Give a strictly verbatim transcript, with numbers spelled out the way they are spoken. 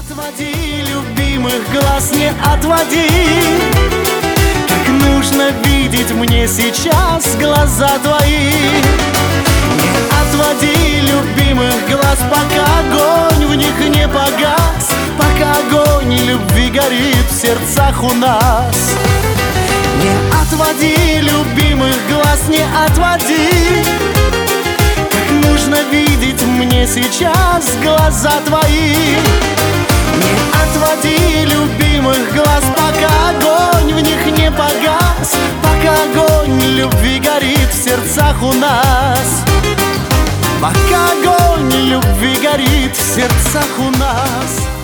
отводи, любимых глаз не отводи. Как нужно видеть мне сейчас глаза твои. Не отводи, любимых глаз, пока огонь в них не погас, пока огонь любви горит в сердцах у нас. Не отводи, любимых глаз, не отводи. Как нужно видеть мне сейчас глаза твои. Не отводи, любимых глаз, пока огонь в них не погас, пока огонь любви горит в сердцах у нас. Пока огонь любви горит в сердцах у нас.